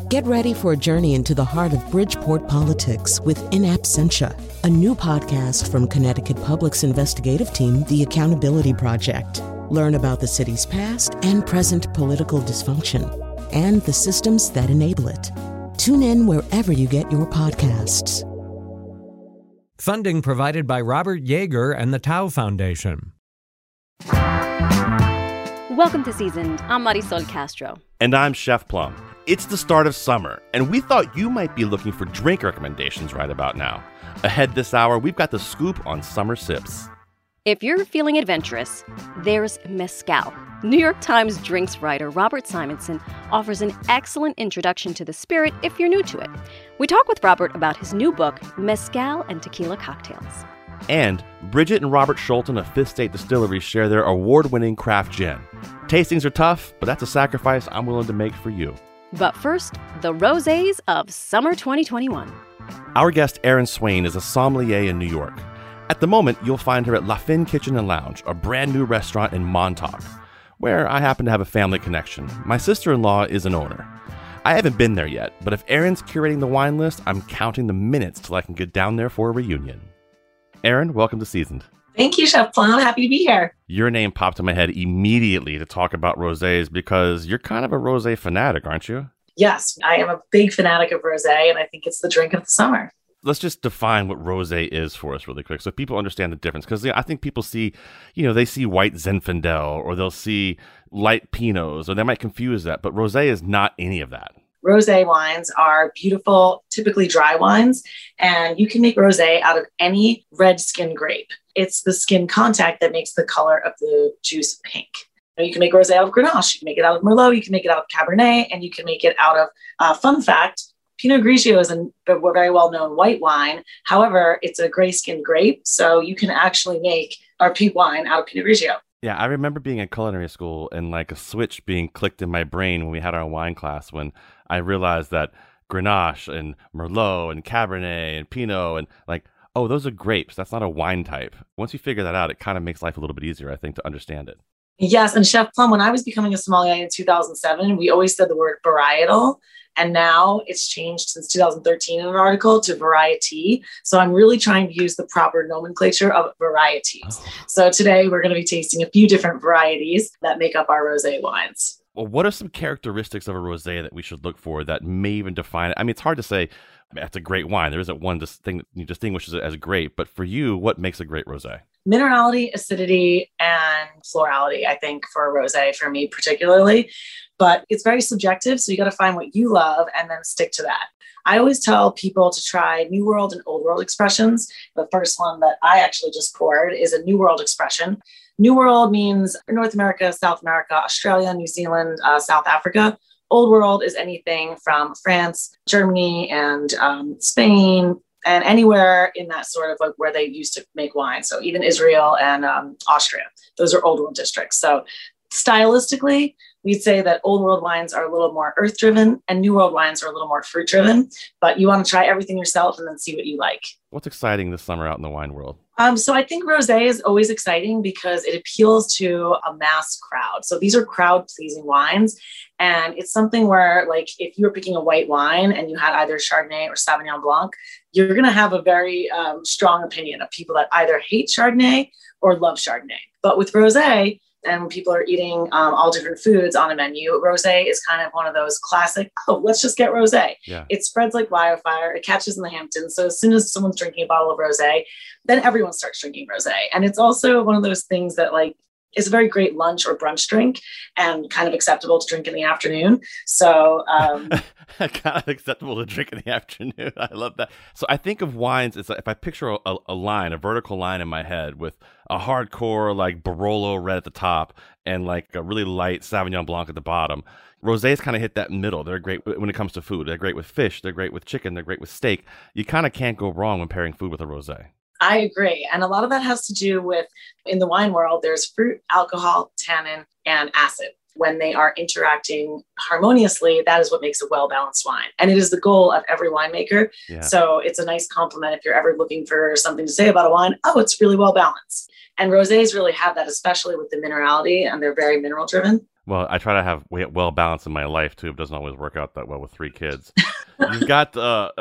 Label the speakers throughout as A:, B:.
A: Get ready for a journey into the heart of Bridgeport politics with In Absentia, a new podcast from Connecticut Public's investigative team, The Accountability Project. Learn about the city's past and present political dysfunction and the systems that enable it. Tune in wherever you get your podcasts.
B: Funding provided by Robert Yeager and the Tao Foundation.
C: Welcome to Seasoned. I'm Marisol Castro.
D: And I'm Chef Plum. It's the start of summer, and we thought you might be looking for drink recommendations right about now. Ahead this hour, we've got the scoop on summer sips.
C: If you're feeling adventurous, there's Mezcal. New York Times drinks writer Robert Simonson offers an excellent introduction to the spirit if you're new to it. We talk with Robert about his new book, Mezcal and Tequila Cocktails.
D: And Bridget and Robert Schulten of Fifth State Distillery share their award-winning craft gin. Tastings are tough, but that's a sacrifice I'm willing to make for you.
C: But first, the rosés of summer 2021.
D: Our guest, Erin Swain, is a sommelier in New York. At the moment, you'll find her at La Fin Kitchen and Lounge, a brand new restaurant in Montauk, where I happen to have a family connection. My sister-in-law is an owner. I haven't been there yet, but if Erin's curating the wine list, I'm counting the minutes till I can get down there for a reunion. Erin, welcome to Seasoned.
E: Thank you, Chef Plum. Happy to be here.
D: Your name popped in my head immediately to talk about rosés because you're kind of a rosé fanatic, aren't you?
E: Yes, I am a big fanatic of rosé, and I think it's the drink of the summer.
D: Let's just define what rosé is for us really quick so people understand the difference. Because I think people see, they see white Zinfandel or they'll see light Pinots, or they might confuse that. But rosé is not any of that.
E: Rosé wines are beautiful, typically dry wines, and you can make rosé out of any red skin grape. It's the skin contact that makes the color of the juice pink. You can make rosé out of Grenache, you can make it out of Merlot, you can make it out of Cabernet, and you can make it out of, fun fact, Pinot Grigio is a very well-known white wine. However, it's a gray skin grape, so you can actually make our peat wine out of Pinot Grigio.
D: Yeah, I remember being in culinary school and like a switch being clicked in my brain when we had our wine class when I realized that Grenache and Merlot and Cabernet and Pinot and oh, those are grapes. That's not a wine type. Once you figure that out, it kind of makes life a little bit easier, I think, to understand it.
E: Yes, and Chef Plum, when I was becoming a sommelier in 2007, we always said the word varietal. And now it's changed since 2013 in an article to variety. So I'm really trying to use the proper nomenclature of varieties. Oh. So today we're going to be tasting a few different varieties that make up our rosé wines.
D: Well, what are some characteristics of a rosé that we should look for that may even define it? I mean, it's hard to say that's a great wine. There isn't one thing that distinguishes it as great. But for you, what makes a great rosé?
E: Minerality, acidity, and florality, I think, for a rosé, for me particularly. But it's very subjective, so you got to find what you love and then stick to that. I always tell people to try New World and Old World expressions. The first one that I actually just poured is a New World expression. New World means North America, South America, Australia, New Zealand, South Africa. Old World is anything from France, Germany, and Spain, and anywhere in that sort of where they used to make wine. So even Israel and Austria, those are Old World districts. So stylistically, we'd say that Old World wines are a little more earth-driven and New World wines are a little more fruit-driven, but you want to try everything yourself and then see what you like.
D: What's exciting this summer out in the wine world?
E: So I think rosé is always exciting because it appeals to a mass crowd. So these are crowd-pleasing wines. And it's something where, if you were picking a white wine and you had either Chardonnay or Sauvignon Blanc, you're going to have a very strong opinion of people that either hate Chardonnay or love Chardonnay. But with rosé, and when people are eating all different foods on a menu, rosé is kind of one of those classic, let's just get rosé. Yeah. It spreads like wildfire. It catches in the Hamptons. So as soon as someone's drinking a bottle of rosé, then everyone starts drinking rosé. And it's also one of those things that is a very great lunch or brunch drink and kind of acceptable to drink in the afternoon. So
D: kind of acceptable to drink in the afternoon. I love that. So I think of wines, it's if I picture a line, a vertical line in my head with a hardcore Barolo red at the top and a really light Sauvignon Blanc at the bottom. Rosés kind of hit that middle. They're great when it comes to food. They're great with fish. They're great with chicken. They're great with steak. You kind of can't go wrong when pairing food with a rosé.
E: I agree. And a lot of that has to do with, in the wine world, there's fruit, alcohol, tannin, and acid. When they are interacting harmoniously, that is what makes a well-balanced wine. And it is the goal of every winemaker. Yeah. So it's a nice compliment if you're ever looking for something to say about a wine. Oh, it's really well-balanced. And rosés really have that, especially with the minerality, and they're very mineral-driven.
D: Well, I try to have well balance in my life too. It doesn't always work out that well with 3 kids. You've got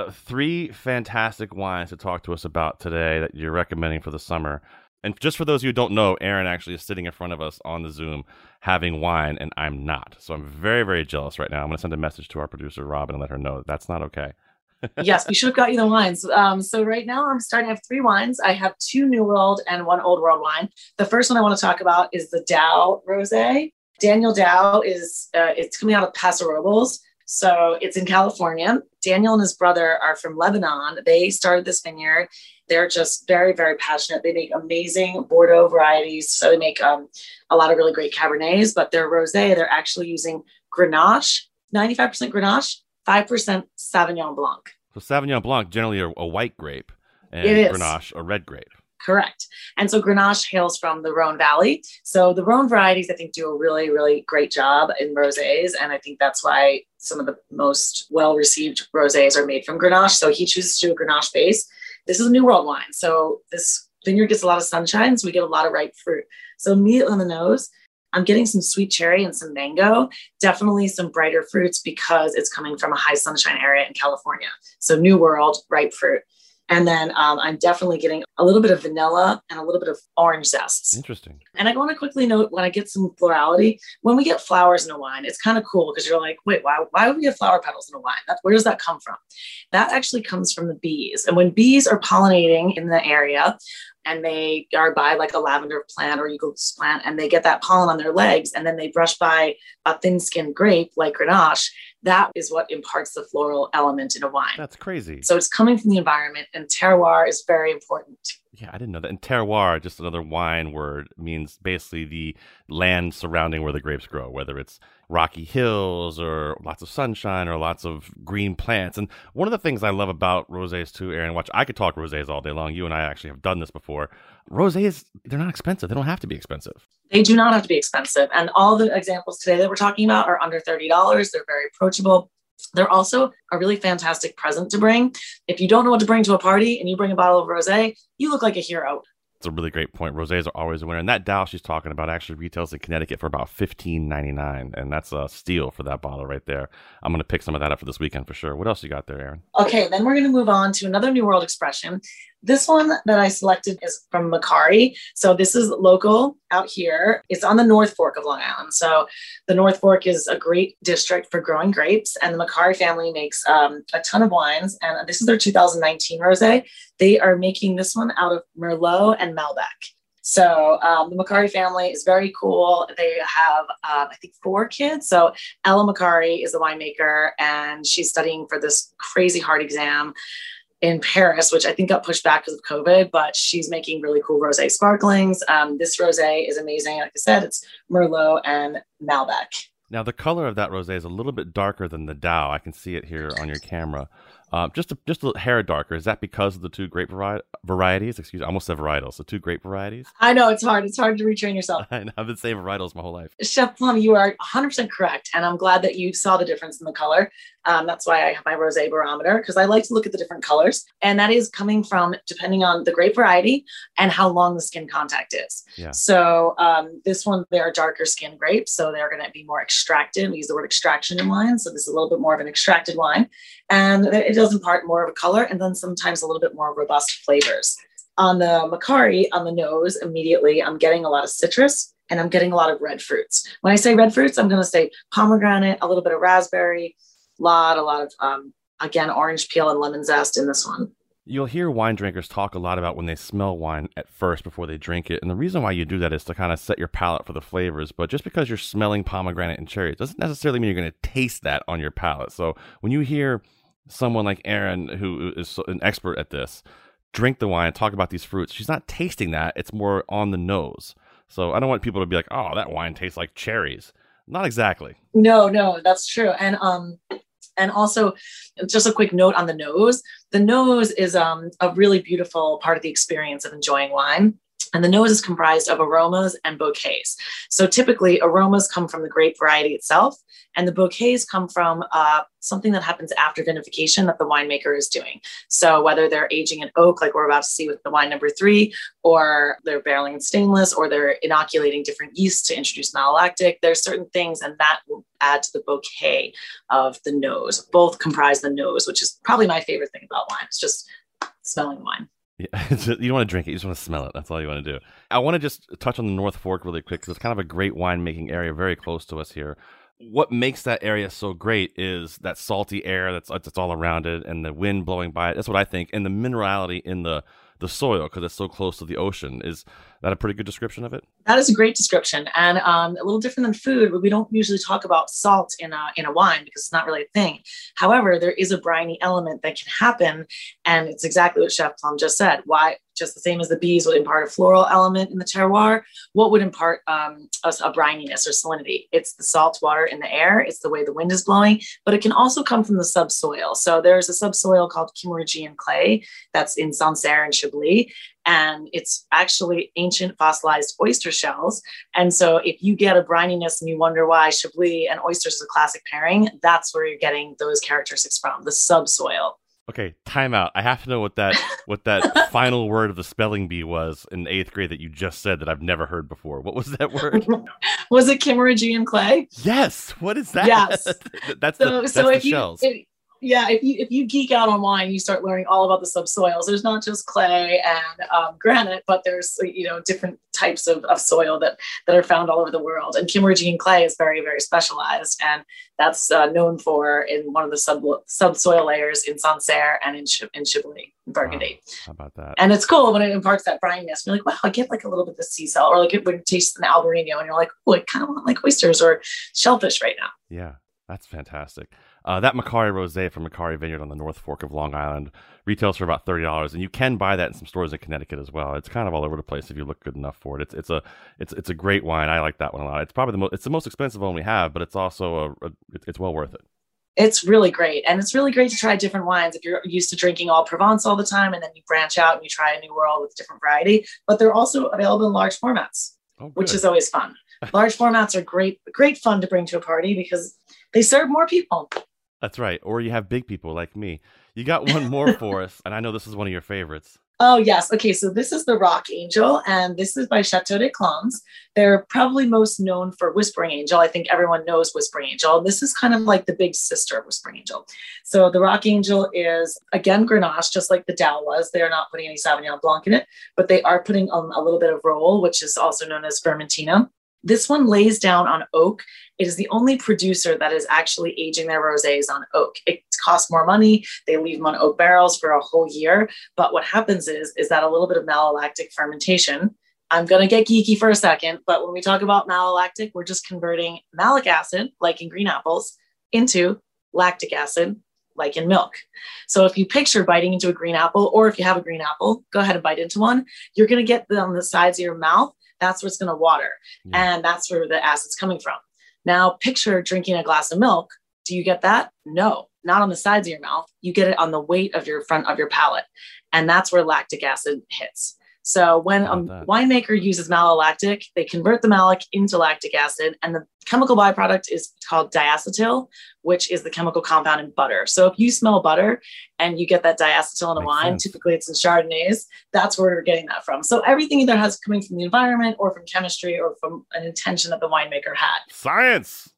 D: 3 fantastic wines to talk to us about today that you're recommending for the summer. And just for those of you who don't know, Erin actually is sitting in front of us on the Zoom having wine, and I'm not. So I'm very, very jealous right now. I'm going to send a message to our producer, Robin, and let her know that's not okay.
E: Yes, we should have got you the wines. So right now I'm starting to have 3 wines. I have 2 New World and 1 Old World wine. The first one I want to talk about is the Dow Rosé. Daniel Dow is, it's coming out of Paso Robles. So it's in California. Daniel and his brother are from Lebanon. They started this vineyard. They're just very, very passionate. They make amazing Bordeaux varieties. So they make a lot of really great Cabernets, but their Rosé, they're actually using Grenache, 95% Grenache, 5% Sauvignon Blanc.
D: So Sauvignon Blanc, generally a white grape, and Grenache, a red grape.
E: Correct. And so Grenache hails from the Rhone Valley. So the Rhone varieties, I think, do a really, really great job in rosés. And I think that's why some of the most well-received rosés are made from Grenache. So he chooses to do a Grenache base. This is a New World wine. So this vineyard gets a lot of sunshine, so we get a lot of ripe fruit. So immediately on the nose, I'm getting some sweet cherry and some mango, definitely some brighter fruits because it's coming from a high sunshine area in California. So New World, ripe fruit. And then I'm definitely getting a little bit of vanilla and a little bit of orange zest.
D: Interesting.
E: And I want to quickly note when I get some florality, when we get flowers in a wine, it's kind of cool because you're like, wait, why would we have flower petals in a wine? Where does that come from? That actually comes from the bees. And when bees are pollinating in the area, and they are by like a lavender plant or eucalyptus plant, and they get that pollen on their legs, and then they brush by a thin-skinned grape like Grenache, that is what imparts the floral element in a wine.
D: That's crazy.
E: So it's coming from the environment, and terroir is very important.
D: Yeah, I didn't know that. And terroir, just another wine word, means basically the land surrounding where the grapes grow, whether it's rocky hills or lots of sunshine or lots of green plants. And one of the things I love about rosés too, Erin, watch, I could talk rosés all day long. You and I actually have done this before. Rosés, they're not expensive. They don't have to be expensive.
E: They do not have to be expensive. And all the examples today that we're talking about are under $30. They're very approachable. They're also a really fantastic present to bring. If you don't know what to bring to a party and you bring a bottle of rosé, you look like a hero.
D: It's a really great point. Rosés are always a winner. And that Dow she's talking about actually retails in Connecticut for about $15.99. And that's a steal for that bottle right there. I'm going to pick some of that up for this weekend for sure. What else you got there, Erin?
E: Okay, then we're going to move on to another New World expression. This one that I selected is from Macari. So this is local out here. It's on the North Fork of Long Island. So the North Fork is a great district for growing grapes. And the Macari family makes a ton of wines. And this is their 2019 rosé. They are making this one out of Merlot and Malbec. So the Macari family is very cool. They have, I think, 4 kids. So Ella Macari is the winemaker, and she's studying for this crazy hard exam in Paris, which I think got pushed back because of COVID, but she's making really cool rosé sparklings. This rosé is amazing. Like I said, it's Merlot and Malbec.
D: Now, the color of that rosé is a little bit darker than the Dow. I can see it here on your camera. Just a little hair darker. Is that because of the 2 grape varieties? Excuse me, I almost said varietals. The 2 grape varieties?
E: I know, it's hard. It's hard to retrain yourself.
D: I know, I've been saying varietals my whole life.
E: Chef Plum, you are 100% correct. And I'm glad that you saw the difference in the color. That's why I have my rosé barometer, because I like to look at the different colors. And that is coming from, depending on the grape variety and how long the skin contact is.
D: Yeah.
E: So this one, they're darker skin grapes. So they're going to be more extracted. We use the word extraction in wine. So this is a little bit more of an extracted wine. And it does impart more of a color, and then sometimes a little bit more robust flavors. On the Macari, on the nose, immediately, I'm getting a lot of citrus, and I'm getting a lot of red fruits. When I say red fruits, I'm going to say pomegranate, a little bit of raspberry, a lot of, again, orange peel and lemon zest in this one.
D: You'll hear wine drinkers talk a lot about when they smell wine at first before they drink it. And the reason why you do that is to kind of set your palate for the flavors. But just because you're smelling pomegranate and cherry, it doesn't necessarily mean you're going to taste that on your palate. So when you hear someone like Erin, who is an expert at this, drink the wine and talk about these fruits, she's not tasting that. It's more on the nose. So I don't want people to be like, oh, that wine tastes like cherries. Not exactly.
E: No, that's true. And also, just a quick note on the nose. The nose is a really beautiful part of the experience of enjoying wine. And the nose is comprised of aromas and bouquets. So typically aromas come from the grape variety itself, and the bouquets come from something that happens after vinification that the winemaker is doing. So whether they're aging in oak, like we're about to see with the wine number 3, or they're barreling in stainless, or they're inoculating different yeasts to introduce malolactic, there's certain things, and that will add to the bouquet of the nose. Both comprise the nose, which is probably my favorite thing about wine. It's just smelling wine.
D: Yeah, you don't want to drink it. You just want to smell it. That's all you want to do. I want to just touch on the North Fork really quick because it's kind of a great winemaking area very close to us here. What makes that area so great is that salty air that's all around it and the wind blowing by it. That's what I think. And the minerality in the soil because it's so close to the ocean. Is that a pretty good description of it? That
E: is a great description. And a little different than food, but we don't usually talk about salt in a wine because it's not really a thing. However, there is a briny element that can happen. And it's exactly what Chef Plum just said. Why? Just the same as the bees would impart a floral element in the terroir, what would impart a brininess or salinity? It's the salt water in the air. It's the way the wind is blowing, but it can also come from the subsoil. So there's a subsoil called Kimmeridgian clay that's in Sancerre and Chablis. And it's actually ancient fossilized oyster shells. And so if you get a brininess and you wonder why Chablis and oysters is a classic pairing, that's where you're getting those characteristics from, the subsoil.
D: Okay, time out. I have to know what that final word of the spelling bee was in 8th grade that you just said that I've never heard before. What was that word?
E: Was it Kimmeridgian clay?
D: Yes. What is that?
E: Yes.
D: that's the shells.
E: If you geek out on wine, you start learning all about the subsoils. There's not just clay and granite, but there's different types of soil that are found all over the world. And Kimmeridgian clay is very, very specialized, and that's known for in one of the subsoil layers in Sancerre and in Chablis, in Burgundy.
D: Wow, how about that?
E: And it's cool when it imparts that brininess. You're like, wow, I get like a little bit of sea salt, or like when you taste an Albarino, and you're like, oh, I kind of want like oysters or shellfish right now.
D: Yeah. That's fantastic. That Macari Rosé from Macari Vineyard on the North Fork of Long Island retails for about $30, and you can buy that in some stores in Connecticut as well. It's kind of all over the place if you look good enough for it. It's a great wine. I like that one a lot. It's probably the most expensive one we have, but it's also it's well worth it.
E: It's really great, and it's really great to try different wines if you're used to drinking all Provence all the time, and then you branch out and you try a new world with different variety. But they're also available in large formats, which is always fun. Large formats are great fun to bring to a party because they serve more people.
D: That's right. Or you have big people like me. You got one more for us, and I know this is one of your favorites.
E: Oh, yes. Okay, so this is the Rock Angel, and this is by Chateau des Clones. They're probably most known for Whispering Angel. I think everyone knows Whispering Angel. This is kind of like the big sister of Whispering Angel. So the Rock Angel is, again, Grenache, just like the Dow was. They're not putting any Sauvignon Blanc in it, but they are putting a little bit of Rolle, which is also known as Vermentino. This one lays down on oak. It is the only producer that is actually aging their rosés on oak. It costs more money. They leave them on oak barrels for a whole year. But what happens is that a little bit of malolactic fermentation. I'm going to get geeky for a second, but when we talk about malolactic, we're just converting malic acid, like in green apples, into lactic acid, like in milk. So if you picture biting into a green apple, or if you have a green apple, go ahead and bite into one, you're going to get on the sides of your mouth. That's where it's going to water. Yeah. And that's where the acid's coming from. Now, picture drinking a glass of milk. Do you get that? No, not on the sides of your mouth. You get it on the weight of your front of your palate. And that's where lactic acid hits. So when a winemaker uses malolactic, they convert the malic into lactic acid, and the chemical byproduct is called diacetyl, which is the chemical compound in butter. So if you smell butter and you get that diacetyl in a wine, typically it's in Chardonnays, that's where we're getting that from. So everything either has coming from the environment or from chemistry or from an intention that the winemaker had.
D: Science!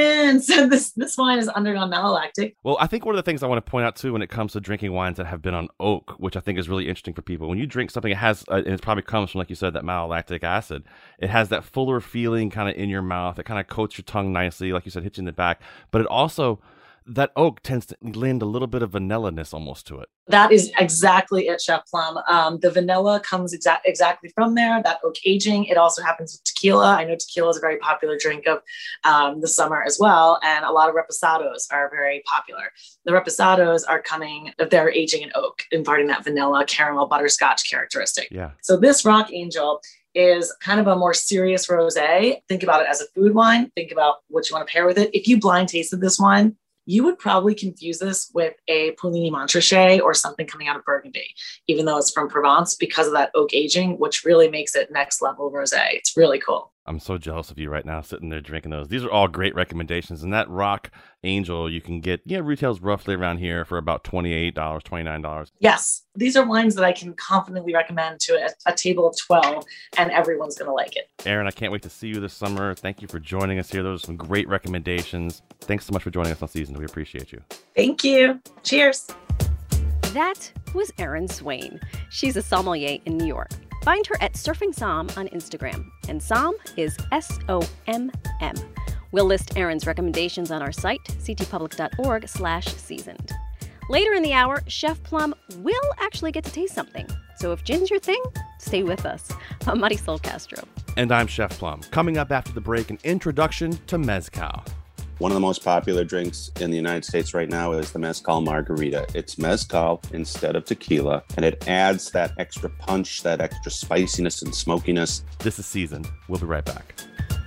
E: This wine is undergone malolactic.
D: Well, I think one of the things I want to point out too when it comes to drinking wines that have been on oak, which I think is really interesting for people, when you drink something that has, and it probably comes from, like you said, that malolactic acid, it has that fuller feeling kind of in your mouth. It kind of coats your tongue nicely, like you said, hits you in the back. But it also, that oak tends to lend a little bit of vanilla-ness almost to it.
E: That is exactly it, Chef Plum. The vanilla comes exactly from there, that oak aging. It also happens with tequila. I know tequila is a very popular drink of the summer as well. And a lot of reposados are very popular. The reposados are they're aging in oak, imparting that vanilla, caramel, butterscotch characteristic.
D: Yeah.
E: So this Rock Angel is kind of a more serious rosé. Think about it as a food wine. Think about what you want to pair with it. If you blind tasted this wine, you would probably confuse this with a Puligny Montrachet or something coming out of Burgundy, even though it's from Provence, because of that oak aging, which really makes it next level rosé. It's really cool.
D: I'm so jealous of you right now, sitting there drinking those. These are all great recommendations. And that Rock Angel you can get, retails roughly around here for about $28, $29.
E: Yes. These are wines that I can confidently recommend to a table of 12, and everyone's going to like it.
D: Erin, I can't wait to see you this summer. Thank you for joining us here. Those are some great recommendations. Thanks so much for joining us on Seasoned. We appreciate you.
E: Thank you. Cheers.
C: That was Erin Swain. She's a sommelier in New York. Find her at Surfing Somm on Instagram, and Somm is SOMM. We'll list Erin's recommendations on our site, ctpublic.org/seasoned. Later in the hour, Chef Plum will actually get to taste something. So if gin's your thing, stay with us. I'm Marisol Castro.
D: And I'm Chef Plum. Coming up after the break, an introduction to Mezcal.
F: One of the most popular drinks in the United States right now is the Mezcal Margarita. It's Mezcal instead of tequila, and it adds that extra punch, that extra spiciness and smokiness.
D: This is Seasoned. We'll be right back.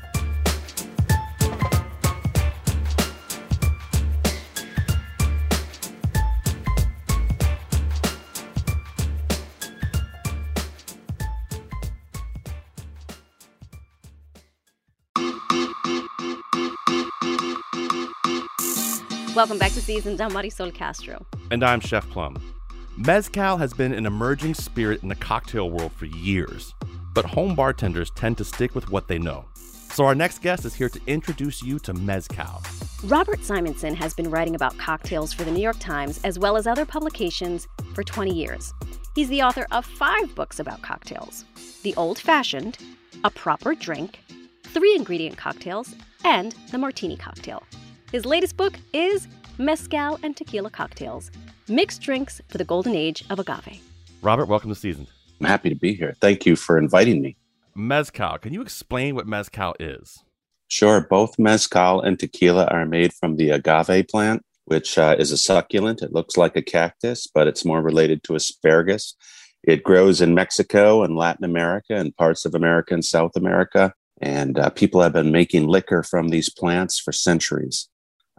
C: Welcome back to Seasoned. I'm Marisol Castro.
D: And I'm Chef Plum. Mezcal has been an emerging spirit in the cocktail world for years, but home bartenders tend to stick with what they know. So our next guest is here to introduce you to Mezcal.
C: Robert Simonson has been writing about cocktails for the New York Times as well as other publications for 20 years. He's the author of 5 books about cocktails: The Old Fashioned, A Proper Drink, 3-Ingredient Cocktails, and The Martini Cocktail. His latest book is Mezcal and Tequila Cocktails, Mixed Drinks for the Golden Age of Agave.
D: Robert, welcome to Seasoned.
F: I'm happy to be here. Thank you for inviting me.
D: Mezcal. Can you explain what Mezcal is?
F: Sure. Both Mezcal and tequila are made from the agave plant, which is a succulent. It looks like a cactus, but it's more related to asparagus. It grows in Mexico and Latin America and parts of America and South America. And people have been making liquor from these plants for centuries.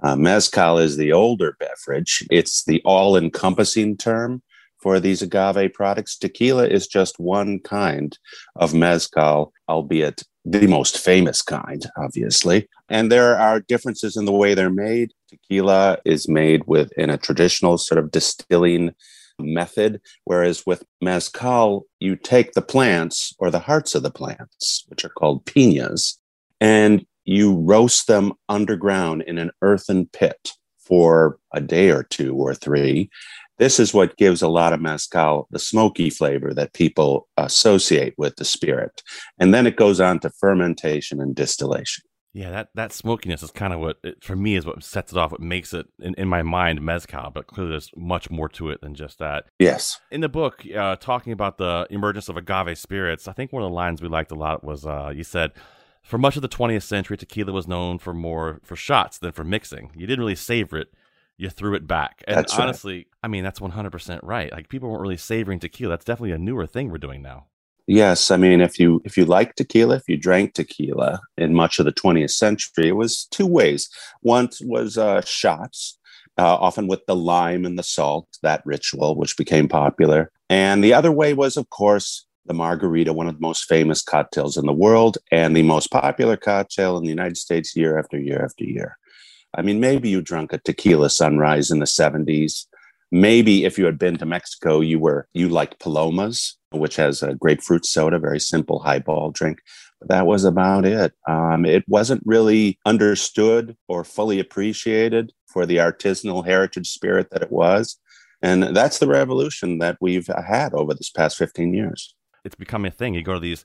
F: Mezcal is the older beverage. It's the all-encompassing term for these agave products. Tequila is just one kind of mezcal, albeit the most famous kind, obviously. And there are differences in the way they're made. Tequila is made in a traditional sort of distilling method, whereas with mezcal, you take the plants or the hearts of the plants, which are called piñas, and you roast them underground in an earthen pit for a day or 2 or 3. This is what gives a lot of mezcal the smoky flavor that people associate with the spirit. And then it goes on to fermentation and distillation.
D: Yeah, that smokiness is kind of for me, is what sets it off, what makes it, in my mind, mezcal. But clearly there's much more to it than just that.
F: Yes.
D: In the book, talking about the emergence of agave spirits, I think one of the lines we liked a lot was, you said, for much of the 20th century, tequila was known for shots than for mixing. You didn't really savor it. You threw it back. And
F: that's
D: honestly,
F: right.
D: I mean, that's 100% right. Like, people weren't really savoring tequila. That's definitely a newer thing we're doing now.
F: Yes. I mean, if you like tequila, if you drank tequila in much of the 20th century, it was 2 ways. One was shots, often with the lime and the salt, that ritual, which became popular. And the other way was, of course, the margarita, one of the most famous cocktails in the world and the most popular cocktail in the United States year after year after year. I mean, maybe you drank a tequila sunrise in the 70s. Maybe if you had been to Mexico, you liked Palomas, which has a grapefruit soda, very simple highball drink. But that was about it. It wasn't really understood or fully appreciated for the artisanal heritage spirit that it was. And that's the revolution that we've had over this past 15 years.
D: It's become a thing. You go to these,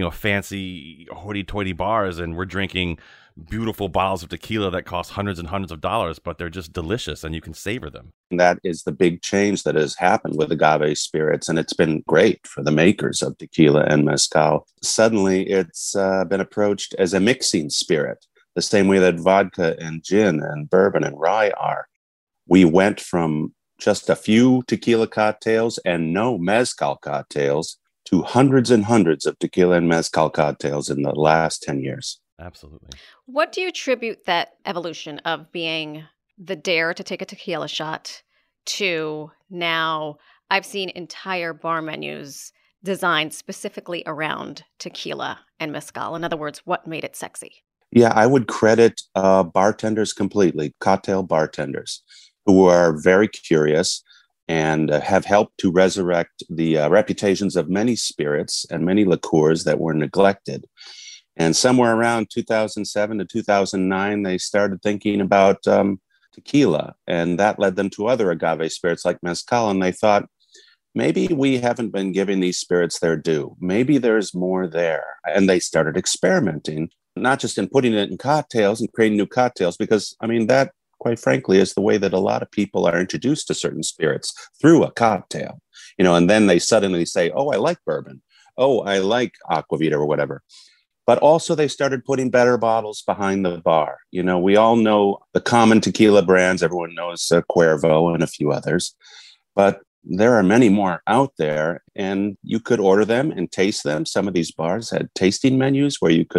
D: fancy hoity-toity bars, and we're drinking beautiful bottles of tequila that cost hundreds and hundreds of dollars, but they're just delicious and you can savor them.
F: And that is the big change that has happened with agave spirits, and it's been great for the makers of tequila and mezcal. Suddenly, it's been approached as a mixing spirit, the same way that vodka and gin and bourbon and rye are. We went from just a few tequila cocktails and no mezcal cocktails to hundreds and hundreds of tequila and mezcal cocktails in the last 10 years.
D: Absolutely.
C: What do you attribute that evolution of being the dare to take a tequila shot to now I've seen entire bar menus designed specifically around tequila and mezcal. In other words, what made it sexy?
F: Yeah, I would credit bartenders completely, cocktail bartenders who are very curious and have helped to resurrect the reputations of many spirits and many liqueurs that were neglected. And somewhere around 2007 to 2009, they started thinking about tequila, and that led them to other agave spirits like mezcal. And they thought, maybe we haven't been giving these spirits their due. Maybe there's more there. And they started experimenting, not just in putting it in cocktails and creating new cocktails, because, I mean, that, quite frankly, is the way that a lot of people are introduced to certain spirits, through a cocktail, and then they suddenly say, oh, I like bourbon. Oh, I like Aquavita or whatever. But also they started putting better bottles behind the bar. We all know the common tequila brands. Everyone knows Cuervo and a few others. But there are many more out there, and you could order them and taste them. Some of these bars had tasting menus where you could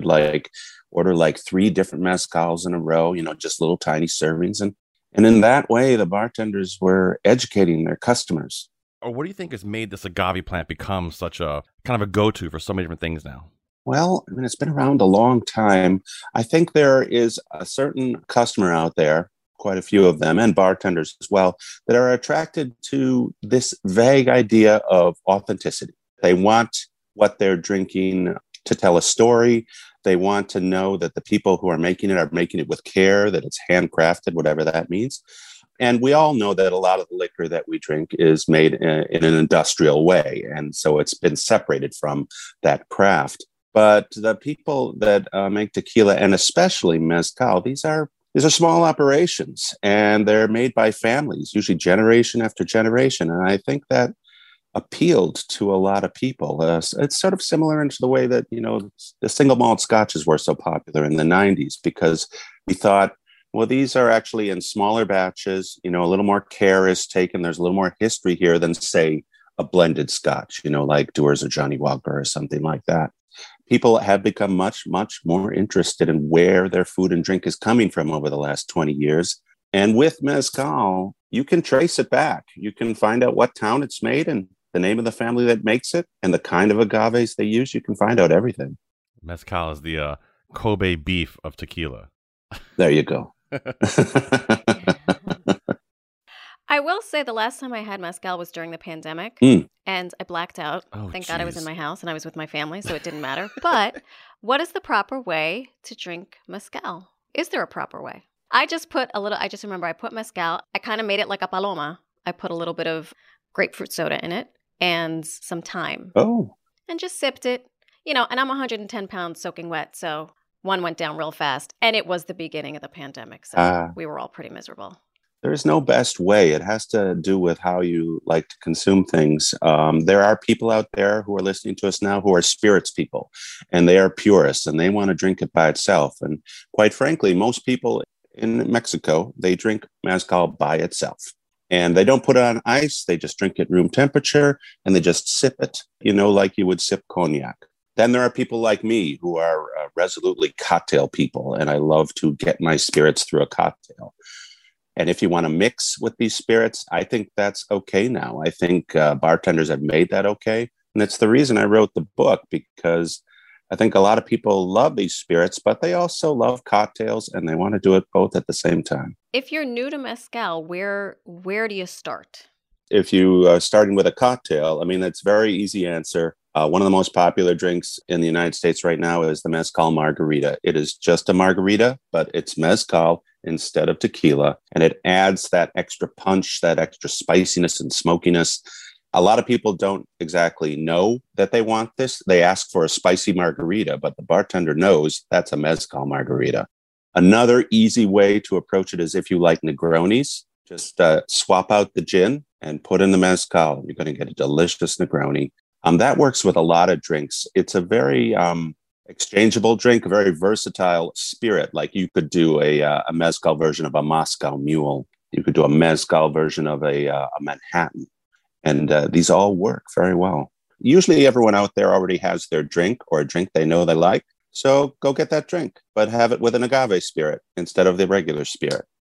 F: order 3 different mezcals in a row, just little tiny servings. And in that way, the bartenders were educating their customers.
D: Or what do you think has made this agave plant become such a kind of a go-to for so many different things now?
F: Well, I mean, it's been around a long time. I think there is a certain customer out there, quite a few of them, and bartenders as well, that are attracted to this vague idea of authenticity. They want what they're drinking to tell a story. They want to know that the people who are making it with care, that it's handcrafted, whatever that means. And we all know that a lot of the liquor that we drink is made in an industrial way. And so it's been separated from that craft. But the people that make tequila, and especially mezcal, these are small operations, and they're made by families, usually generation after generation. And I think that appealed to a lot of people. It's sort of similar into the way that, the single malt scotches were so popular in the 90s, because we thought, well, these are actually in smaller batches, a little more care is taken. There's a little more history here than, say, a blended scotch, like Dewar's or Johnny Walker or something like that. People have become much, much more interested in where their food and drink is coming from over the last 20 years. And with mezcal, you can trace it back. You can find out what town it's made and the name of the family that makes it and the kind of agaves they use. You can find out everything.
D: Mezcal is the Kobe beef of tequila.
F: There you go.
C: I will say the last time I had mezcal was during the pandemic, and I blacked out. Thank God I was in my house and I was with my family, so it didn't matter. But what is the proper way to drink mezcal? Is there a proper way? I just remember I put mezcal, I kind of made it like a paloma. I put a little bit of grapefruit soda in it and some thyme.
F: Oh.
C: And just sipped it, and I'm 110 pounds soaking wet, so one went down real fast. And it was the beginning of the pandemic, so we were all pretty miserable.
F: There is no best way. It has to do with how you like to consume things. There are people out there who are listening to us now who are spirits people, and they are purists, and they want to drink it by itself. And quite frankly, most people in Mexico, they drink mezcal by itself. And they don't put it on ice. They just drink it room temperature, and they just sip it, like you would sip cognac. Then there are people like me who are resolutely cocktail people, and I love to get my spirits through a cocktail. And if you want to mix with these spirits, I think that's okay now. I think bartenders have made that okay. And it's the reason I wrote the book, because I think a lot of people love these spirits, but they also love cocktails, and they want to do it both at the same time.
C: If you're new to mezcal, where do you start?
F: If you are starting with a cocktail, I mean, that's a very easy answer. One of the most popular drinks in the United States right now is the mezcal margarita. It is just a margarita, but it's mezcal instead of tequila, and it adds that extra punch, that extra spiciness and smokiness. A lot of people don't exactly know that they want this. They ask for a spicy margarita, but the bartender knows that's a mezcal margarita. Another easy way to approach it is if you like Negronis, just swap out the gin and put in the mezcal. You're going to get a delicious Negroni. That works with a lot of drinks. It's a very exchangeable drink, a very versatile spirit. Like you could do a mezcal version of a Moscow Mule. You could do a mezcal version of a Manhattan. And these all work very well. Usually everyone out there already has their drink or a drink they know they like. So go get that drink, but have it with an agave spirit instead of the regular spirit.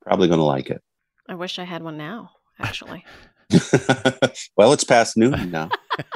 F: Probably going to like it.
C: I wish I had one now, actually.
F: Well, it's past noon now.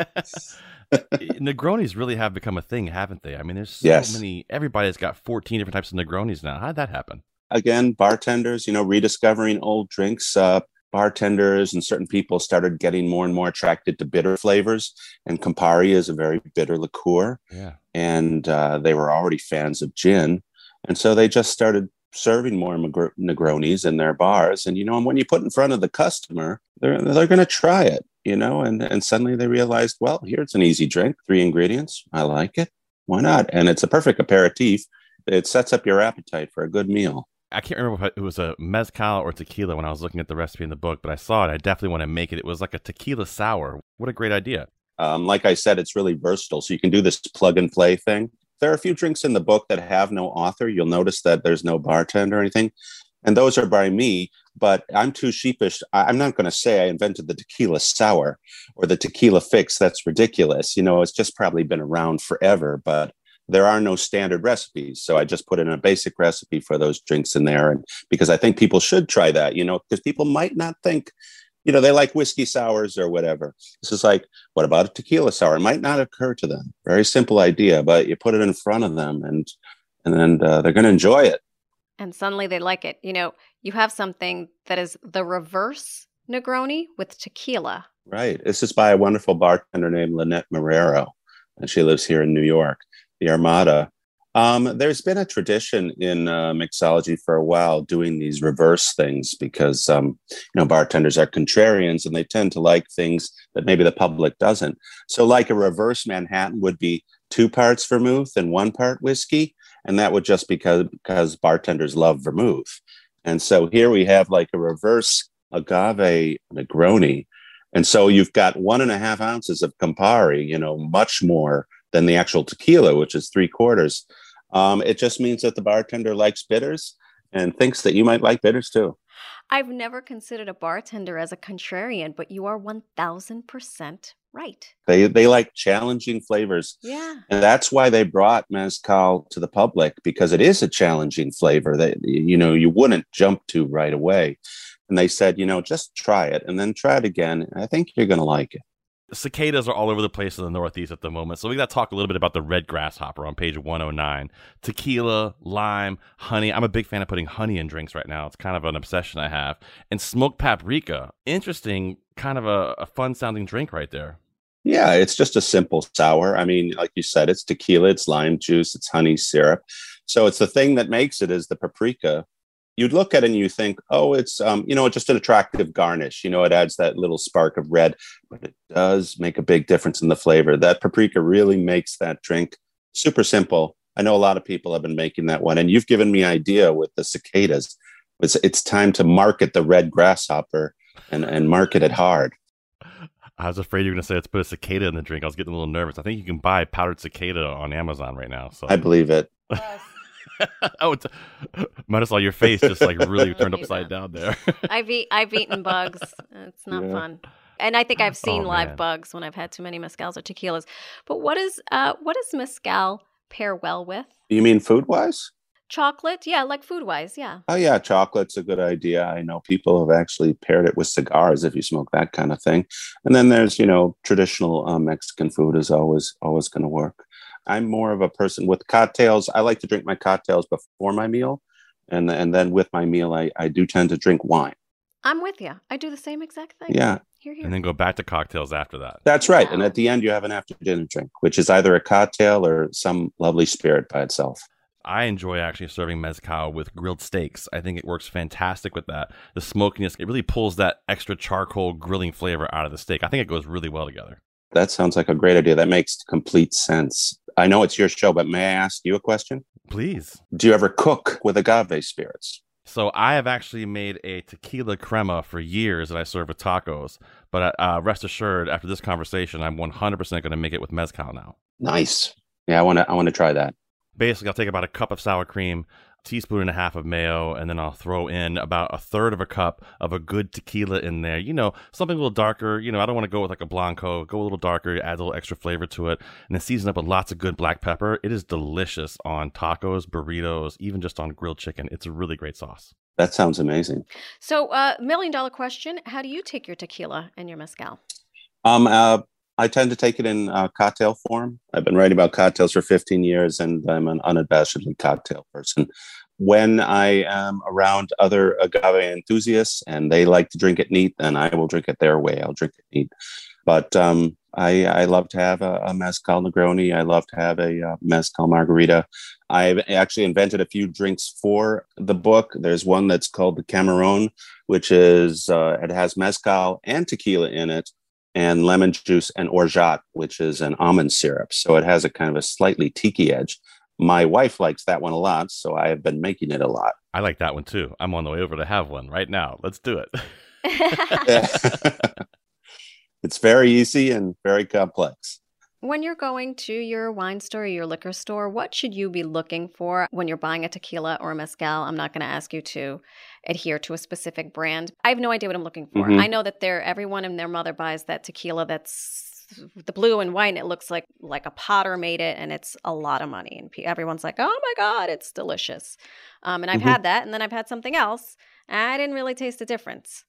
D: Negronis really have become a thing, haven't they? I mean, there's so many. Everybody's got 14 different types of Negronis now. How'd that happen?
F: Again, bartenders, rediscovering old drinks. Bartenders and certain people started getting more and more attracted to bitter flavors. And Campari is a very bitter liqueur.
D: Yeah.
F: And they were already fans of gin. And so they just started serving more Negronis in their bars. And, and when you put in front of the customer, they're going to try it, and suddenly they realized, well, here's an easy drink, 3 ingredients. I like it. Why not? And it's a perfect aperitif. It sets up your appetite for a good meal.
D: I can't remember if it was a mezcal or tequila when I was looking at the recipe in the book, but I saw it. I definitely want to make it. It was like a tequila sour. What a great idea.
F: Like I said, it's really versatile. So you can do this plug and play thing. There are a few drinks in the book that have no author. You'll notice that there's no bartender or anything. And those are by me, but I'm too sheepish. I'm not going to say I invented the tequila sour or the tequila fix. That's ridiculous. It's just probably been around forever, but there are no standard recipes. So I just put in a basic recipe for those drinks in there. And because I think people should try that, because people might not think, they like whiskey sours or whatever. This is like, what about a tequila sour? It might not occur to them. Very simple idea, but you put it in front of them and then they're going to enjoy it.
C: And suddenly they like it. You have something that is the reverse Negroni with tequila.
F: Right. This is by a wonderful bartender named Lynette Marrero, and she lives here in New York, the Armada. There's been a tradition in mixology for a while doing these reverse things because, bartenders are contrarians and they tend to like things that maybe the public doesn't. So like a reverse Manhattan would be 2 parts vermouth and 1 part whiskey. And that would just because bartenders love vermouth. And so here we have like a reverse agave Negroni. And so you've got 1.5 ounces of Campari, much more than the actual tequila, which is 3/4. It just means that the bartender likes bitters and thinks that you might like bitters too.
C: I've never considered a bartender as a contrarian, but you are 1,000% right.
F: They like challenging flavors.
C: Yeah.
F: And that's why they brought mezcal to the public, because it is a challenging flavor that, you wouldn't jump to right away. And they said, just try it and then try it again. I think you're going to like it.
D: Cicadas are all over the place in the Northeast at the moment. So we got to talk a little bit about the red grasshopper on page 109. Tequila, lime, honey. I'm a big fan of putting honey in drinks right now. It's kind of an obsession I have. And smoked paprika. Interesting, kind of a fun sounding drink right there.
F: Yeah, it's just a simple sour. I mean, like you said, it's tequila, it's lime juice, it's honey syrup. So it's the thing that makes it is the paprika. You'd look at it and you think, oh, it's, just an attractive garnish. It adds that little spark of red, but it does make a big difference in the flavor. That paprika really makes that drink super simple. I know a lot of people have been making that one, and you've given me an idea with the cicadas. It's time to market the red grasshopper and market it hard.
D: I was afraid you were going to say let's put a cicada in the drink. I was getting a little nervous. I think you can buy powdered cicada on Amazon right now. So
F: I believe it.
D: Oh, might as well your face just like really turned upside down there.
C: I've eaten bugs. It's not fun. And I think I've seen live bugs when I've had too many mezcals or tequilas. But what does mezcal pair well with?
F: You mean food-wise?
C: Chocolate? Yeah, like food-wise, yeah.
F: Oh, yeah, chocolate's a good idea. I know people have actually paired it with cigars if you smoke that kind of thing. And then there's, traditional Mexican food is always going to work. I'm more of a person with cocktails. I like to drink my cocktails before my meal. And then with my meal, I do tend to drink wine.
C: I'm with you. I do the same exact thing.
F: Yeah.
C: Here.
D: And then go back to cocktails after that.
F: That's right. And at the end, you have an after dinner drink, which is either a cocktail or some lovely spirit by itself.
D: I enjoy actually serving mezcal with grilled steaks. I think it works fantastic with that. The smokiness, it really pulls that extra charcoal grilling flavor out of the steak. I think it goes really well together.
F: That sounds like a great idea. That makes complete sense. I know it's your show, but may I ask you a question?
D: Please.
F: Do you ever cook with agave spirits?
D: So I have actually made a tequila crema for years that I serve with tacos. But rest assured, after this conversation, I'm 100% going to make it with mezcal now.
F: Nice. Yeah, I want to try that.
D: Basically, I'll take about a cup of sour cream, a teaspoon and a half of mayo, and then I'll throw in about 1/3 of a cup of a good tequila in there. Something a little darker. I don't want to go with like a Blanco. Go a little darker, add a little extra flavor to it, and then season up with lots of good black pepper. It is delicious on tacos, burritos, even just on grilled chicken. It's a really great sauce.
F: That sounds amazing.
C: So, $1 million question. How do you take your tequila and your mezcal?
F: I tend to take it in cocktail form. I've been writing about cocktails for 15 years, and I'm an unabashedly cocktail person. When I am around other agave enthusiasts and they like to drink it neat, then I will drink it their way. I'll drink it neat. But I love to have a mezcal Negroni. I love to have a mezcal margarita. I've actually invented a few drinks for the book. There's one that's called the Camarón, which is, it has mezcal and tequila in it, and lemon juice and orgeat, which is an almond syrup. So it has a kind of a slightly tiki edge. My wife likes that one a lot, so I have been making it a lot.
D: I like that one too. I'm on the way over to have one right now. Let's do it.
F: It's very easy and very complex.
C: When you're going to your wine store or your liquor store, what should you be looking for when you're buying a tequila or a mezcal? I'm not going to ask you to adhere to a specific brand. I have no idea what I'm looking for. I know that everyone and their mother buys that tequila that's the blue and white, and it looks like a potter made it, and it's a lot of money. And everyone's like, oh my God, it's delicious. And I've had that, and then I've had something else, and I didn't really taste the difference.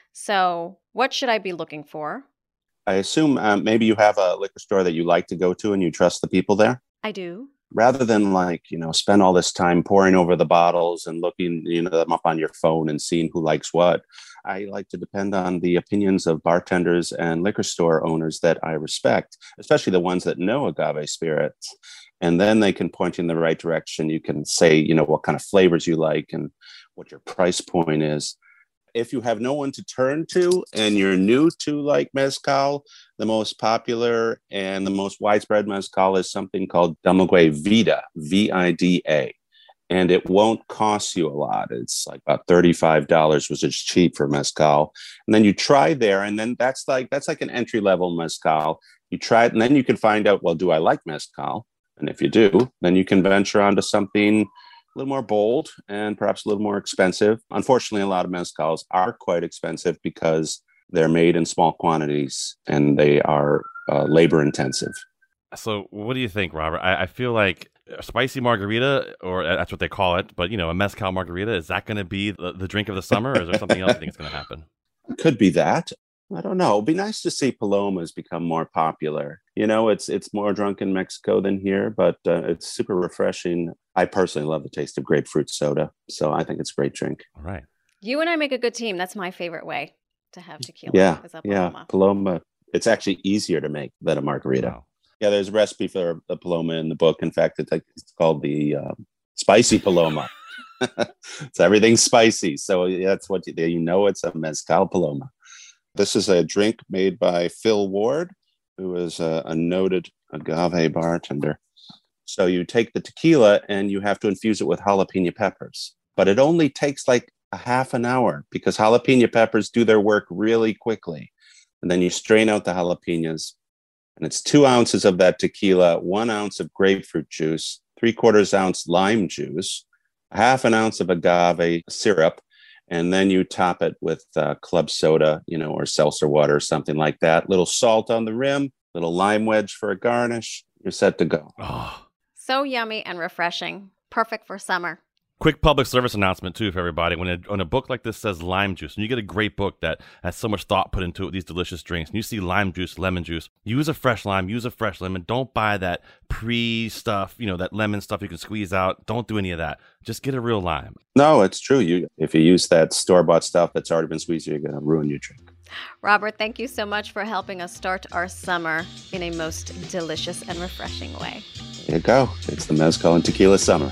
C: So what should I be looking for?
F: I assume maybe you have a liquor store that you like to go to and you trust the people there.
C: I do.
F: Rather than spend all this time poring over the bottles and looking, them up on your phone and seeing who likes what, I like to depend on the opinions of bartenders and liquor store owners that I respect, especially the ones that know agave spirits. And then they can point you in the right direction. You can say, what kind of flavors you like and what your price point is. If you have no one to turn to and you're new to like mezcal, the most popular and the most widespread mezcal is something called Damogüey Vida, Vida. And it won't cost you a lot. It's like about $35, which is cheap for mezcal. And then you try there, and then that's like an entry-level mezcal. You try it, and then you can find out, well, do I like mezcal? And if you do, then you can venture onto something a little more bold and perhaps a little more expensive. Unfortunately, a lot of mezcals are quite expensive because they're made in small quantities and they are labor intensive.
D: So what do you think, Robert? I feel like a spicy margarita, or that's what they call it, but a mezcal margarita, is that going to be the drink of the summer, or is there something else you think is going to happen?
F: It could be that. I don't know. It'd be nice to see Palomas become more popular. It's more drunk in Mexico than here, but it's super refreshing. I personally love the taste of grapefruit soda, so I think it's a great drink.
D: All right.
C: You and I make a good team. That's my favorite way to have tequila.
F: Yeah,
C: Paloma.
F: Paloma. It's actually easier to make than a margarita.
D: Wow. Yeah,
F: there's a recipe for the Paloma in the book. In fact, it's called the spicy Paloma. It's everything spicy, so that's what it's a mezcal Paloma. This is a drink made by Phil Ward, who is a noted agave bartender. So you take the tequila and you have to infuse it with jalapeno peppers. But it only takes like a half an hour because jalapeno peppers do their work really quickly. And then you strain out the jalapenos. And it's 2 ounces of that tequila, 1 ounce of grapefruit juice, 3/4 ounce lime juice, a half an ounce of agave syrup. And then you top it with club soda, or seltzer water or something like that. Little salt on the rim, little lime wedge for a garnish. You're set to go.
D: Oh.
C: So yummy and refreshing. Perfect for summer.
D: Quick public service announcement, too, for everybody. When a book like this says lime juice, and you get a great book that has so much thought put into it, these delicious drinks, and you see lime juice, lemon juice, use a fresh lime, use a fresh lemon. Don't buy that pre-stuff, that lemon stuff you can squeeze out. Don't do any of that. Just get a real lime.
F: No, it's true. If you use that store-bought stuff that's already been squeezed, you're going to ruin your drink.
C: Robert, thank you so much for helping us start our summer in a most delicious and refreshing way.
F: There you go. It's the mezcal and tequila summer.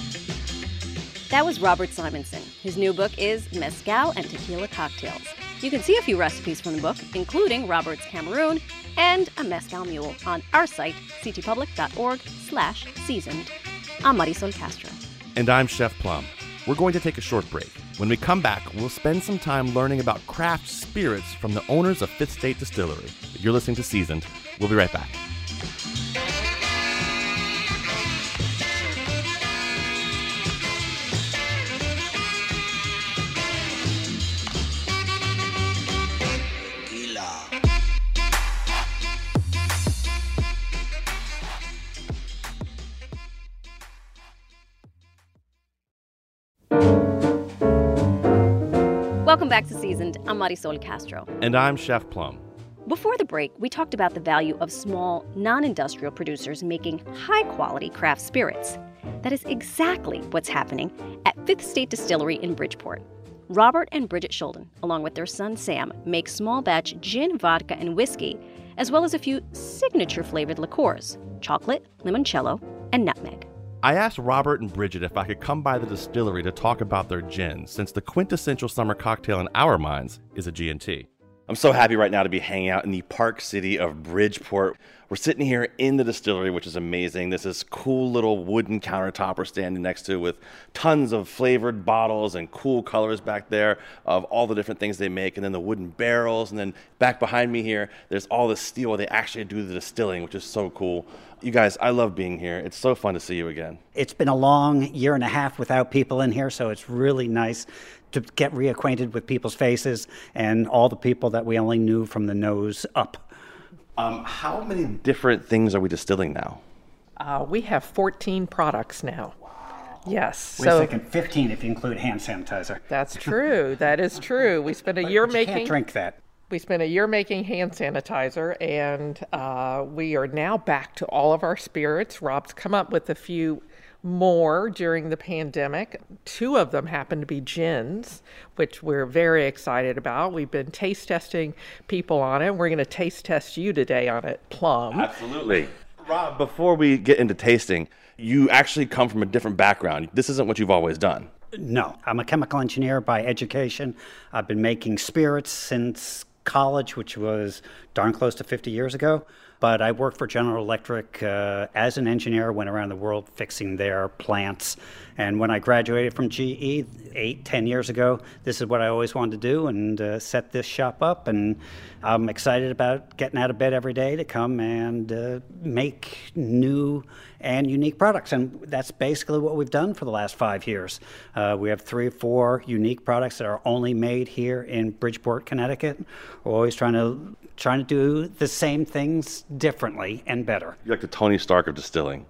C: That was Robert Simonson. His new book is Mezcal and Tequila Cocktails. You can see a few recipes from the book, including Robert's Cameroon and a mezcal mule on our site, ctpublic.org/seasoned. I'm Marisol Castro.
D: And I'm Chef Plum. We're going to take a short break. When we come back, we'll spend some time learning about craft spirits from the owners of Fifth State Distillery. You're listening to Seasoned. We'll be right back.
C: Welcome back to Seasoned. I'm Marisol Castro.
D: And I'm Chef Plum.
C: Before the break, we talked about the value of small, non-industrial producers making high-quality craft spirits. That is exactly what's happening at Fifth State Distillery in Bridgeport. Robert and Bridget Shulden, along with their son Sam, make small-batch gin, vodka, and whiskey, as well as a few signature-flavored liqueurs, chocolate, limoncello, and nutmeg.
D: I asked Robert and Bridget if I could come by the distillery to talk about their gin, since the quintessential summer cocktail in our minds is a G&T. I'm so happy right now to be hanging out in the Park City of Bridgeport. We're sitting here in the distillery, which is amazing. There's this cool little wooden countertop we're standing next to with tons of flavored bottles and cool colors back there of all the different things they make, and then the wooden barrels, and then back behind me here, there's all this steel where they actually do the distilling, which is so cool. You guys, I love being here. It's so fun to see you again.
G: It's been a long year and a half without people in here, so it's really nice to get reacquainted with people's faces and all the people that we only knew from the nose up.
D: How many different things are we distilling now?
H: We have 14 products now. Wow. Yes.
G: Wait a second, 15 if you include hand sanitizer.
H: That's true. That is true. We spent a year making...
G: You can't drink that.
H: We spent a year making hand sanitizer, and we are now back to all of our spirits. Rob's come up with a few more during the pandemic. 2 of them happen to be gins, which we're very excited about. We've been taste testing people on it. We're going to taste test you today on it, Plum.
D: Absolutely. Rob, before we get into tasting, you actually come from a different background. This isn't what you've always done.
G: No, I'm a chemical engineer by education. I've been making spirits since college, which was darn close to 50 years ago. But I worked for General Electric as an engineer, went around the world fixing their plants. And when I graduated from GE 10 years ago, this is what I always wanted to do and set this shop up. And I'm excited about getting out of bed every day to come and make new and unique products. And that's basically what we've done for the last 5 years. We have 3 or 4 unique products that are only made here in Bridgeport, Connecticut. We're always trying to do the same things differently and better.
D: You're like the Tony Stark of distilling.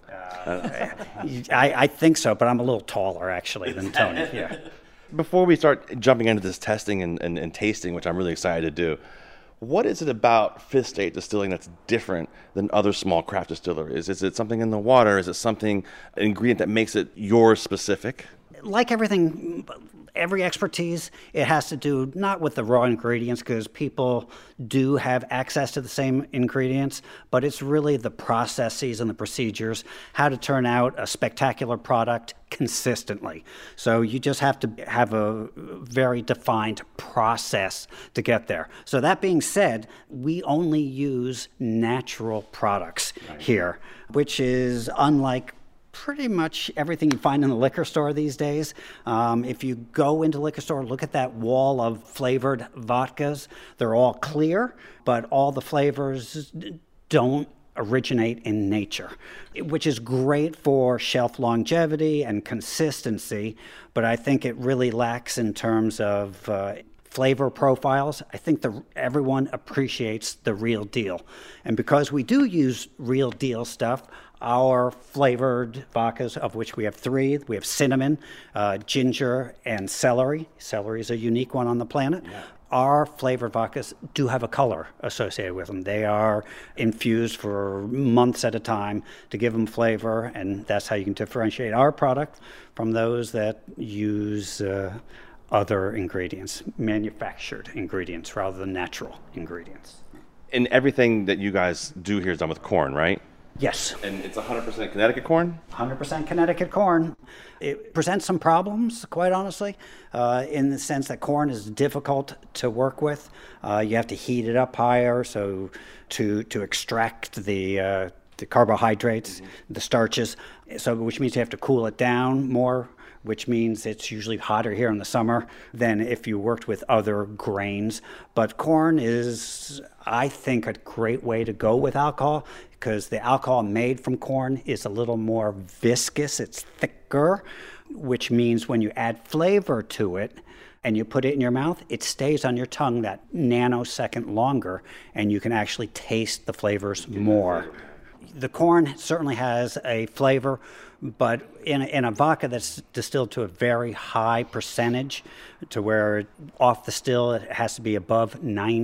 G: I think so, but I'm a little taller, actually, than Tony. Yeah.
D: Before we start jumping into this testing and tasting, which I'm really excited to do, what is it about Fifth State Distilling that's different than other small craft distilleries? Is it something in the water? Is it an ingredient that makes it yours specific?
G: Like everything, every expertise, it has to do not with the raw ingredients, because people do have access to the same ingredients, but it's really the processes and the procedures, how to turn out a spectacular product consistently. So you just have to have a very defined process to get there. So that being said, we only use natural products here, which is unlike pretty much everything you find in the liquor store these days. If you go into the liquor store, look at that wall of flavored vodkas. They're all clear, but all the flavors don't originate in nature, which is great for shelf longevity and consistency, but I think it really lacks in terms of flavor profiles. I think everyone appreciates the real deal. And because we do use real deal stuff, our flavored vodkas, of which we have 3, we have cinnamon, ginger, and celery. Celery is a unique one on the planet. Yeah. Our flavored vodkas do have a color associated with them. They are infused for months at a time to give them flavor, and that's how you can differentiate our product from those that use other ingredients, manufactured ingredients rather than natural ingredients.
D: And everything that you guys do here is done with corn, right?
G: Yes.
D: And it's 100% Connecticut corn?
G: 100% Connecticut corn. It presents some problems, quite honestly, in the sense that corn is difficult to work with. You have to heat it up higher so to extract the carbohydrates, the starches, which means you have to cool it down more, which means it's usually hotter here in the summer than if you worked with other grains. But corn is, I think, a great way to go with alcohol, because the alcohol made from corn is a little more viscous, it's thicker, which means when you add flavor to it and you put it in your mouth, it stays on your tongue that nanosecond longer, and you can actually taste the flavors more. The corn certainly has a flavor, but in a vodka that's distilled to a very high percentage, to where off the still it has to be above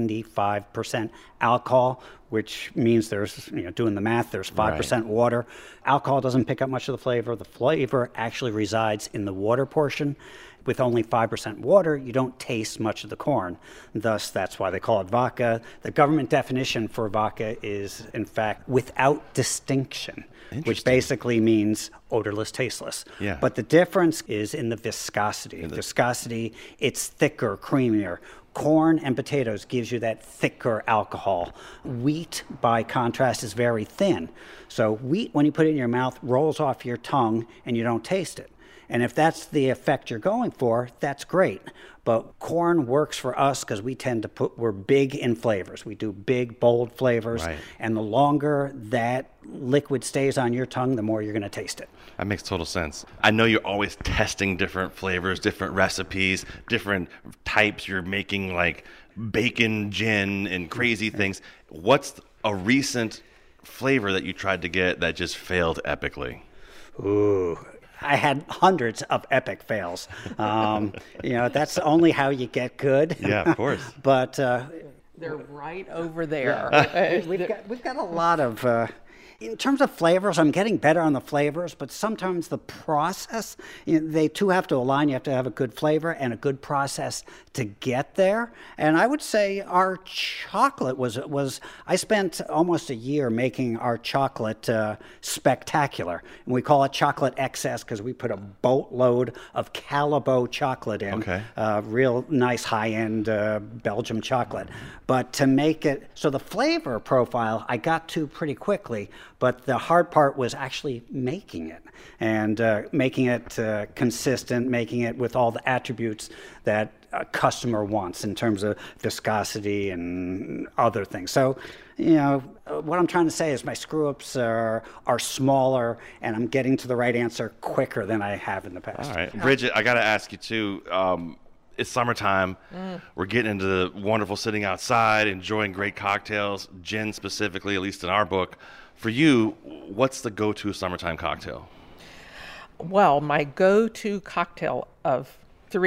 G: 95% alcohol, which means there's, doing the math, there's 5% water. Alcohol doesn't pick up much of the flavor. The flavor actually resides in the water portion. With only 5% water, you don't taste much of the corn. Thus, that's why they call it vodka. The government definition for vodka is, in fact, without distinction, which basically means odorless, tasteless.
D: Yeah.
G: But the difference is in the viscosity. Viscosity, it's thicker, creamier. Corn and potatoes gives you that thicker alcohol. Wheat, by contrast, is very thin. So wheat, when you put it in your mouth, rolls off your tongue and you don't taste it. And if that's the effect you're going for, that's great. But corn works for us because we're big in flavors. We do big, bold flavors.
D: Right.
G: And the longer that liquid stays on your tongue, the more you're going to taste it.
D: That makes total sense. I know you're always testing different flavors, different recipes, different types. You're making like bacon gin and crazy things. What's a recent flavor that you tried to get that just failed epically?
G: Ooh. I had hundreds of epic fails. That's only how you get good.
D: Yeah, of course.
G: But
H: they're right over there.
G: we've got a lot of. In terms of flavors, I'm getting better on the flavors, but sometimes the process, they two have to align. You have to have a good flavor and a good process to get there. And I would say our chocolate was I spent almost a year making our chocolate spectacular. And we call it chocolate excess because we put a boatload of Callebaut chocolate in.
D: Okay.
G: Real nice high-end Belgium chocolate. But to make it, so the flavor profile I got to pretty quickly, but the hard part was actually making it and making it consistent, making it with all the attributes that a customer wants in terms of viscosity and other things. So, what I'm trying to say is my screw-ups are smaller, and I'm getting to the right answer quicker than I have in the past.
D: All right. Bridget, I got to ask you, too. It's summertime. We're getting into the wonderful sitting outside, enjoying great cocktails, gin specifically, at least in our book. For you, what's the go-to summertime cocktail?
H: Well, my go-to cocktail of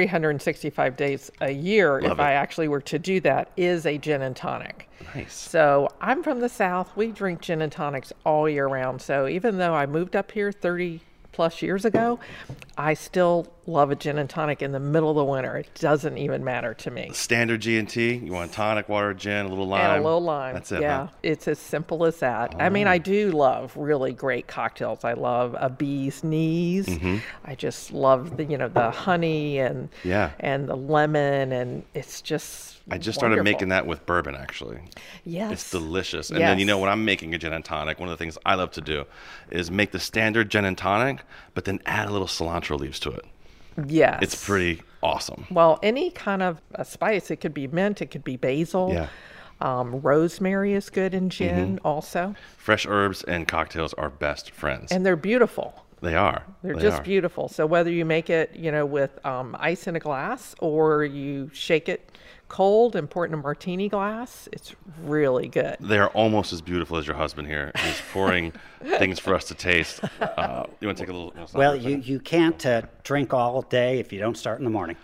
H: 365 days a year, if I actually were to do that, is a gin and tonic.
D: Nice.
H: So I'm from the South. We drink gin and tonics all year round. So even though I moved up here 30 plus years ago, I still love a gin and tonic in the middle of the winter. It doesn't even matter to me.
D: Standard G&T, you want tonic, water, gin, a little lime.
H: And a little lime.
D: That's it,
H: yeah,
D: huh?
H: It's as simple as that. I mean, I do love really great cocktails. I love a bee's knees.
D: Mm-hmm.
H: I just love the honey and the lemon, and it's just
D: I just started making that with bourbon, actually.
H: Yes.
D: It's delicious. And then, when I'm making a gin and tonic, one of the things I love to do is make the standard gin and tonic, but then add a little cilantro leaves to it.
H: Yes.
D: It's pretty awesome.
H: Well, any kind of a spice. It could be mint. It could be basil.
D: Yeah.
H: Rosemary is good in gin also.
D: Fresh herbs and cocktails are best friends.
H: And they're beautiful.
D: They are.
H: They're just beautiful. So whether you make it, with ice in a glass or you shake it cold and pour it in a martini glass, it's really good.
D: They are almost as beautiful as your husband here. He's pouring things for us to taste. You want to take a little?
G: Well, you can't drink all day if you don't start in the morning.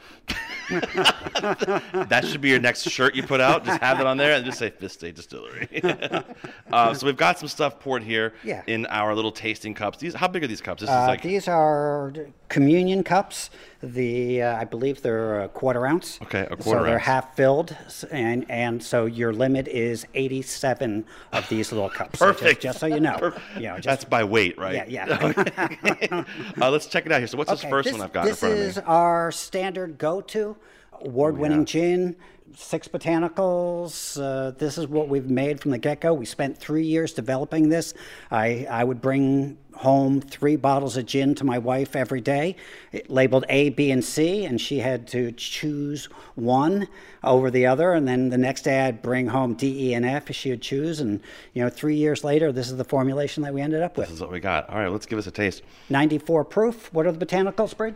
D: That should be your next shirt you put out. Just have it on there and just say Fifth State Distillery. So we've got some stuff poured here in our little tasting cups. How big are these cups?
G: These are communion cups. I believe they're a quarter ounce.
D: Okay, a quarter
G: So they're
D: ounce.
G: half filled, and so your limit is 87 of these little cups.
D: Perfect.
G: So just so you know.
D: That's by weight, right?
G: Yeah.
D: Let's check it out here. So what's this first one I've got in front of me?
G: This is our standard go-to, award-winning gin, 6 botanicals. This is what we've made from the get-go. We spent 3 years developing this. I would bring home 3 bottles of gin to my wife every day, labeled A, B, and C, and she had to choose one over the other, and then the next day I'd bring home D, E, and F she would choose, and 3 years later, this is the formulation that we ended up with.
D: This is what we got. All right, let's give us a taste.
G: 94 proof. What are the botanicals, Bridge?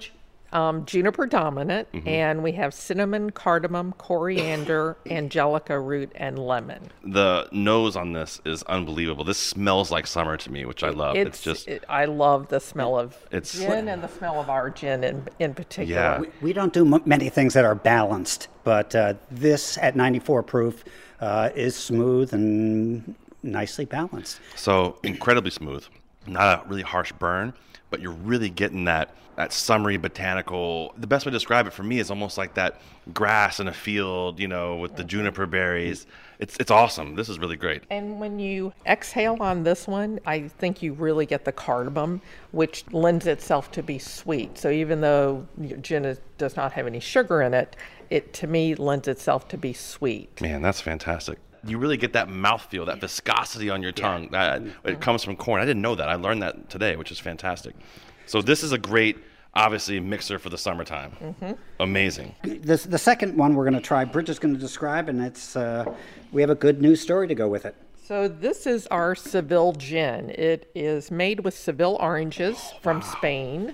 H: Juniper dominant, and we have cinnamon, cardamom, coriander, angelica root, and lemon.
D: The nose on this is unbelievable. This smells like summer to me, which I love.
H: I love the smell of gin and the smell of our gin in particular.
D: Yeah.
G: We don't do many things that are balanced, but this at 94 proof is smooth and nicely balanced.
D: So incredibly smooth. Not a really harsh burn, but you're really getting that summery botanical. The best way to describe it for me is almost like that grass in a field, with the juniper berries. It's awesome. This is really great.
H: And when you exhale on this one, I think you really get the cardamom, which lends itself to be sweet. So even though gin does not have any sugar in it, it to me lends itself to be sweet.
D: Man, that's fantastic. You really get that mouthfeel, that viscosity on your tongue. It comes from corn. I didn't know that. I learned that today, which is fantastic. So this is a great, obviously, mixer for the summertime. Amazing.
G: The second one we're going to try, Bridget's going to describe, and it's we have a good news story to go with it.
H: So this is our Seville gin. It is made with Seville oranges from Spain.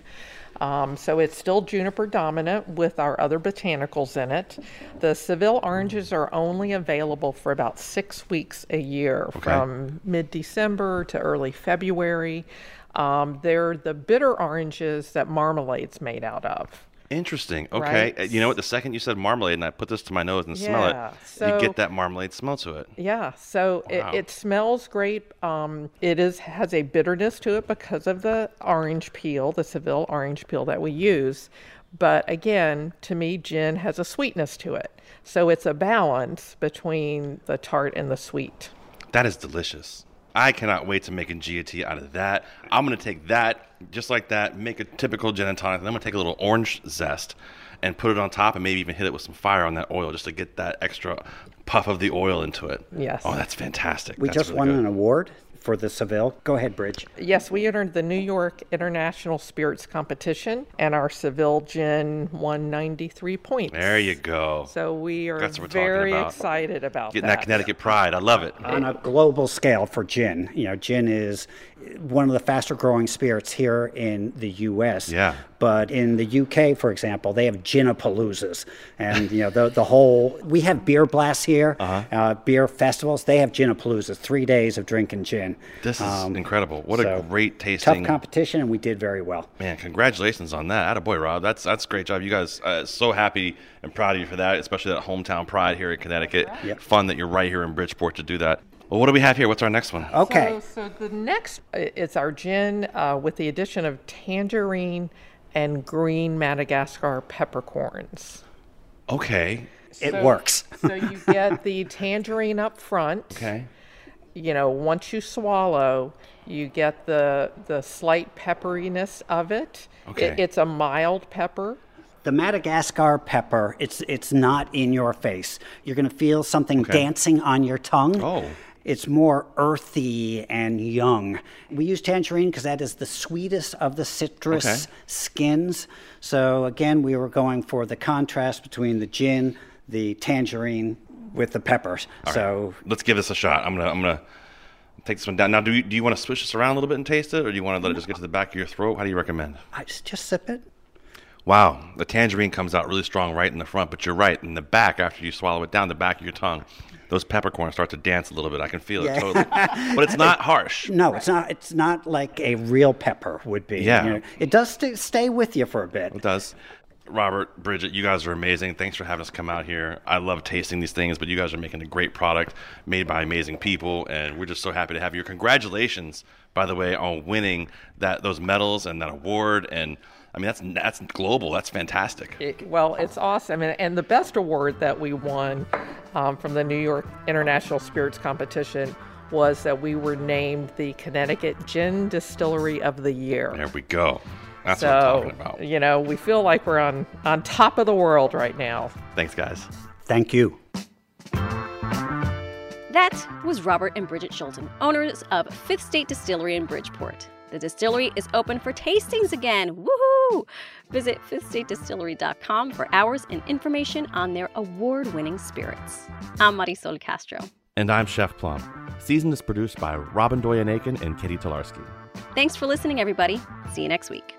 H: So it's still juniper dominant with our other botanicals in it. The Seville oranges are only available for about 6 weeks a year, from mid-December to early February. They're the bitter oranges that marmalade's made out of.
D: Interesting. Okay. Right? You know what? The second you said marmalade and I put this to my nose and smell it, you get that marmalade smell to it.
H: Yeah. So it smells great. It has a bitterness to it because of the orange peel, the Seville orange peel that we use. But again, to me, gin has a sweetness to it. So it's a balance between the tart and the sweet.
D: That is delicious. I cannot wait to make a GAT out of that. I'm going to take that, just like that, make a typical gin and tonic, and then I'm going to take a little orange zest and put it on top and maybe even hit it with some fire on that oil just to get that extra puff of the oil into it.
H: Yes.
D: Oh, that's fantastic.
G: We just won an award for the Seville. Go ahead, Bridge.
H: Yes, we entered the New York International Spirits Competition, and our Seville gin won 93 points.
D: There you go.
H: So we are very excited about
D: getting that Connecticut pride. I love it.
G: On a global scale for gin, gin is one of the faster growing spirits here in the U.S.
D: Yeah.
G: But in the UK, for example, they have ginapaloozas, and the whole. We have beer blasts here, beer festivals. They have ginapaloozas, 3 days of drinking gin.
D: This is incredible. What a great tasting.
G: Tough competition, and we did very well.
D: Man, congratulations on that. Attaboy, Rob. That's a great job. You guys, so happy and proud of you for that, especially that hometown pride here in Connecticut.
G: Yep.
D: Fun that you're right here in Bridgeport to do that. Well, what do we have here? What's our next one?
G: Okay.
H: So the next is our gin with the addition of tangerine and green Madagascar peppercorns.
D: Okay.
G: It works.
H: So you get the tangerine up front.
D: Okay.
H: Once you swallow, you get the slight pepperiness of it.
D: Okay.
H: It's a mild pepper.
G: The Madagascar pepper, it's not in your face. You're going to feel something dancing on your tongue.
D: Oh.
G: It's more earthy and young. We use tangerine because that is the sweetest of the citrus skins. So again, we were going for the contrast between the gin, the tangerine with the peppers.
D: All right. Let's give this a shot. I'm gonna take this one down. Now, do you want to switch this around a little bit and taste it, or do you want to let it just get to the back of your throat? How do you recommend?
G: I just sip it.
D: Wow, the tangerine comes out really strong right in the front, but you're right, in the back, after you swallow it down the back of your tongue, those peppercorns start to dance a little bit. I can feel it totally. But it's not harsh.
G: No, it's not. It's not like a real pepper would be.
D: Yeah.
G: It does stay with you for a bit.
D: It does. Robert, Bridget, you guys are amazing. Thanks for having us come out here. I love tasting these things, but you guys are making a great product made by amazing people, and we're just so happy to have you. Congratulations, by the way, on winning those medals and that award. And I mean, that's global. That's fantastic.
H: It's awesome. And the best award that we won from the New York International Spirits Competition was that we were named the Connecticut Gin Distillery of the Year.
D: There we go. That's what I'm talking about.
H: We feel like we're on top of the world right now.
D: Thanks, guys.
G: Thank you.
C: That was Robert and Bridget Schulten, owners of Fifth State Distillery in Bridgeport. The distillery is open for tastings again. Woohoo! Visit fifthstatedistillery.com for hours and information on their award-winning spirits. I'm Marisol Castro.
D: And I'm Chef Plum. Season is produced by Robin Doyen-Aiken and Katie Tolarski.
C: Thanks for listening, everybody. See you next week.